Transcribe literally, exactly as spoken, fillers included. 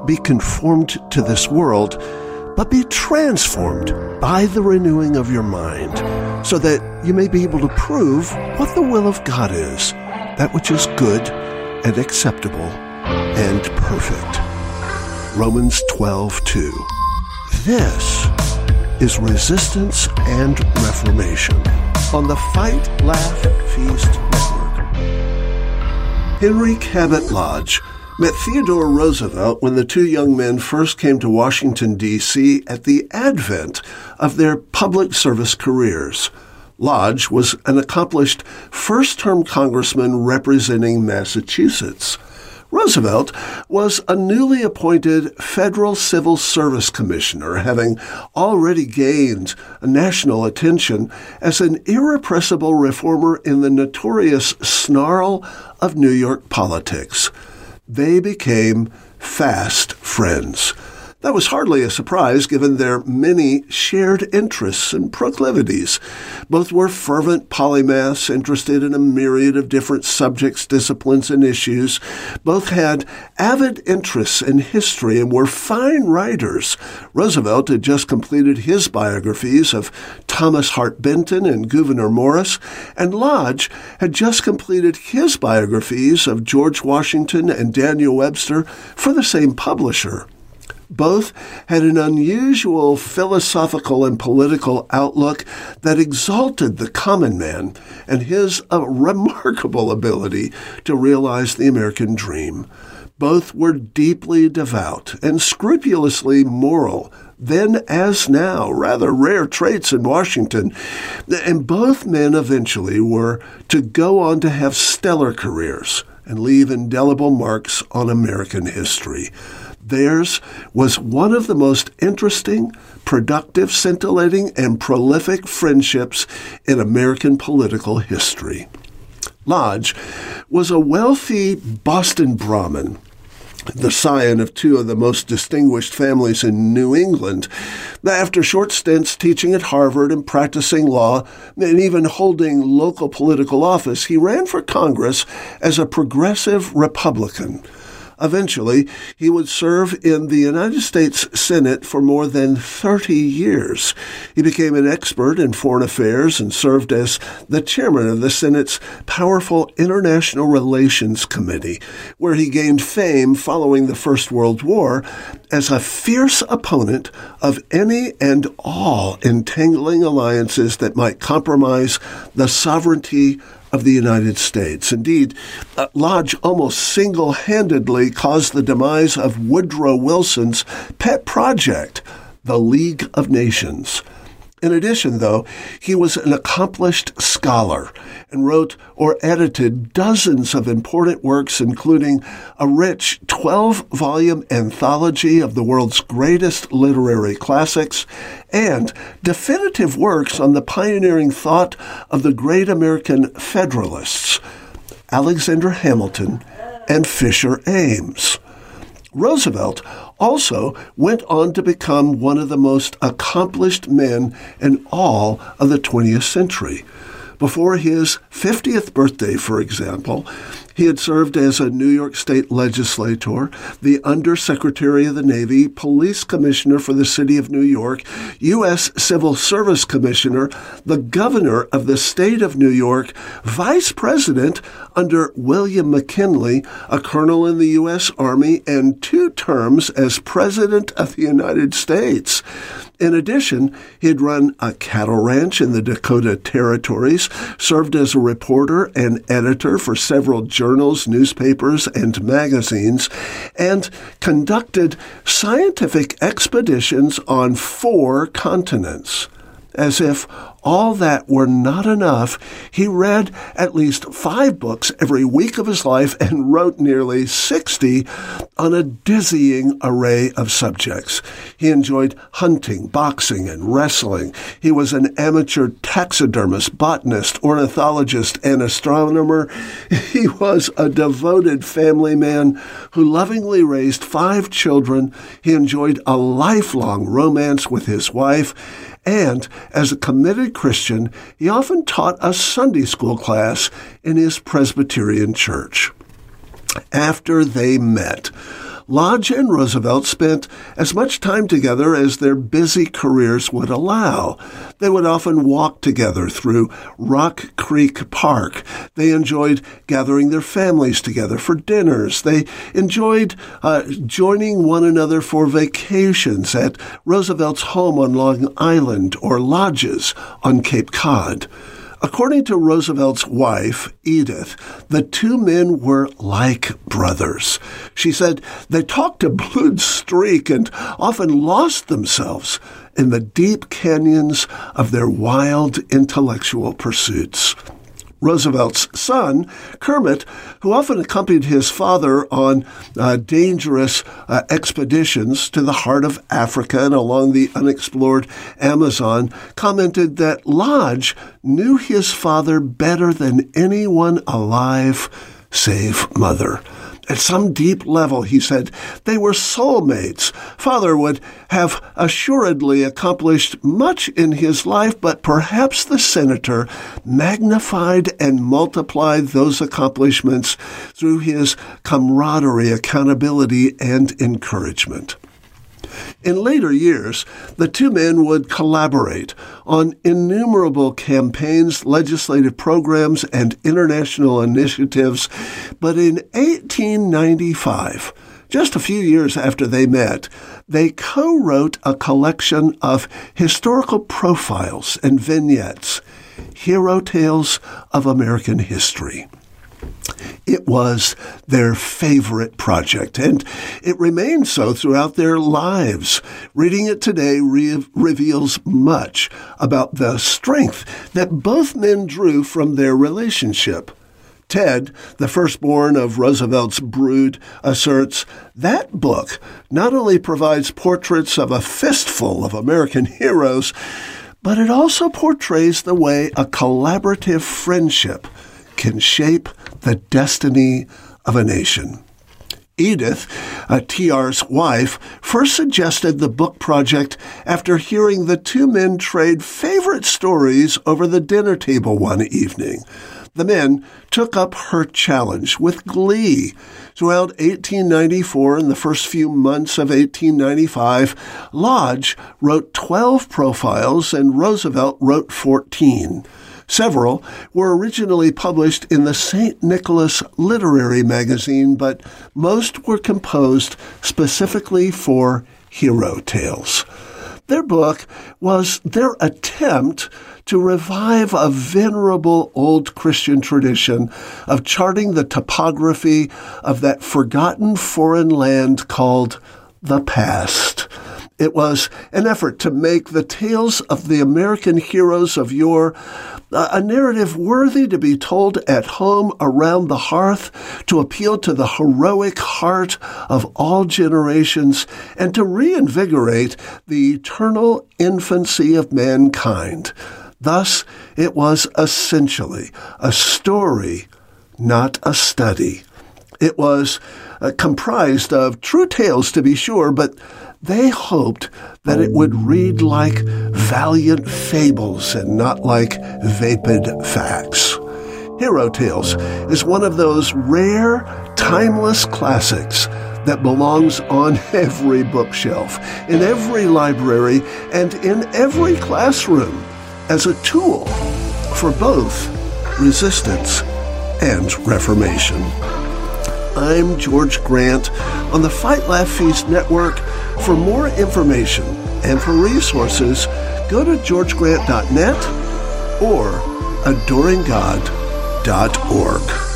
be conformed to this world, but be transformed by the renewing of your mind, so that you may be able to prove what the will of God is, that which is good and acceptable and perfect. Romans twelve two. This is Resistance and Reformation on the Fight, Laugh, Feast Network. Henry Cabot Lodge met Theodore Roosevelt when the two young men first came to Washington, D C at the advent of their public service careers. Lodge was an accomplished first-term congressman representing Massachusetts. Roosevelt was a newly appointed federal civil service commissioner, having already gained national attention as an irrepressible reformer in the notorious snarl of New York politics. They became fast friends. That was hardly a surprise given their many shared interests and proclivities. Both were fervent polymaths interested in a myriad of different subjects, disciplines, and issues. Both had avid interests in history and were fine writers. Roosevelt had just completed his biographies of Thomas Hart Benton and Gouverneur Morris, and Lodge had just completed his biographies of George Washington and Daniel Webster for the same publisher. Both had an unusual philosophical and political outlook that exalted the common man and his uh, remarkable ability to realize the American dream. Both were deeply devout and scrupulously moral, then as now, rather rare traits in Washington, and both men eventually were to go on to have stellar careers and leave indelible marks on American history. Theirs was one of the most interesting, productive, scintillating, and prolific friendships in American political history. Lodge was a wealthy Boston Brahmin, the scion of two of the most distinguished families in New England. After short stints teaching at Harvard and practicing law, and even holding local political office, he ran for Congress as a progressive Republican. Eventually, he would serve in the United States Senate for more than thirty years. He became an expert in foreign affairs and served as the chairman of the Senate's powerful International Relations Committee, where he gained fame following the First World War as a fierce opponent of any and all entangling alliances that might compromise the sovereignty of the United States. Indeed, uh, Lodge almost single-handedly caused the demise of Woodrow Wilson's pet project, the League of Nations. In addition, though, he was an accomplished scholar and wrote or edited dozens of important works, including a rich twelve-volume anthology of the world's greatest literary classics and definitive works on the pioneering thought of the great American Federalists, Alexander Hamilton and Fisher Ames. Roosevelt also went on to become one of the most accomplished men in all of the twentieth century. Before his fiftieth birthday, for example, he had served as a New York State legislator, the Undersecretary of the Navy, Police Commissioner for the City of New York, U S Civil Service Commissioner, the Governor of the State of New York, Vice President under William McKinley, a colonel in the U S Army, and two terms as President of the United States. In addition, he had run a cattle ranch in the Dakota Territories, served as a reporter and editor for several journals, newspapers, and magazines, and conducted scientific expeditions on four continents. As if all that were not enough, he read at least five books every week of his life and wrote nearly sixty on a dizzying array of subjects. He enjoyed hunting, boxing, and wrestling. He was an amateur taxidermist, botanist, ornithologist, and astronomer. He was a devoted family man who lovingly raised five children. He enjoyed a lifelong romance with his wife. And as a committed Christian, he often taught a Sunday school class in his Presbyterian church. After they met, Lodge and Roosevelt spent as much time together as their busy careers would allow. They would often walk together through Rock Creek Park. They enjoyed gathering their families together for dinners. They enjoyed uh, joining one another for vacations at Roosevelt's home on Long Island or lodges on Cape Cod. According to Roosevelt's wife, Edith, the two men were like brothers. She said they talked a blue streak and often lost themselves in the deep canyons of their wild intellectual pursuits. Roosevelt's son, Kermit, who often accompanied his father on uh, dangerous uh, expeditions to the heart of Africa and along the unexplored Amazon, commented that Lodge knew his father better than anyone alive save Mother. At some deep level, he said, they were soulmates. Father would have assuredly accomplished much in his life, but perhaps the senator magnified and multiplied those accomplishments through his camaraderie, accountability, and encouragement. In later years, the two men would collaborate on innumerable campaigns, legislative programs, and international initiatives. But in eighteen ninety-five, just a few years after they met, they co-wrote a collection of historical profiles and vignettes, Hero Tales of American History. It was their favorite project, and it remained so throughout their lives. Reading it today re- reveals much about the strength that both men drew from their relationship. Ted, the firstborn of Roosevelt's brood, asserts that book not only provides portraits of a fistful of American heroes, but it also portrays the way a collaborative friendship can shape the destiny of a nation. Edith, uh, T R's wife, first suggested the book project after hearing the two men trade favorite stories over the dinner table one evening. The men took up her challenge with glee. Throughout eighteen ninety-four and the first few months of eighteen ninety-five, Lodge wrote twelve profiles and Roosevelt wrote fourteen. Several were originally published in the Saint Nicholas Literary Magazine, but most were composed specifically for Hero Tales. Their book was their attempt to revive a venerable old Christian tradition of charting the topography of that forgotten foreign land called the past. It was an effort to make the tales of the American heroes of yore a narrative worthy to be told at home around the hearth, to appeal to the heroic heart of all generations, and to reinvigorate the eternal infancy of mankind. Thus, it was essentially a story, not a study. It was uh, comprised of true tales, to be sure, but they hoped that it would read like valiant fables and not like vapid facts. Hero Tales is one of those rare, timeless classics that belongs on every bookshelf, in every library, and in every classroom as a tool for both resistance and reformation. I'm George Grant on the Fight Laugh Feast Network. For more information and for resources, go to george grant dot net or adoring god dot org.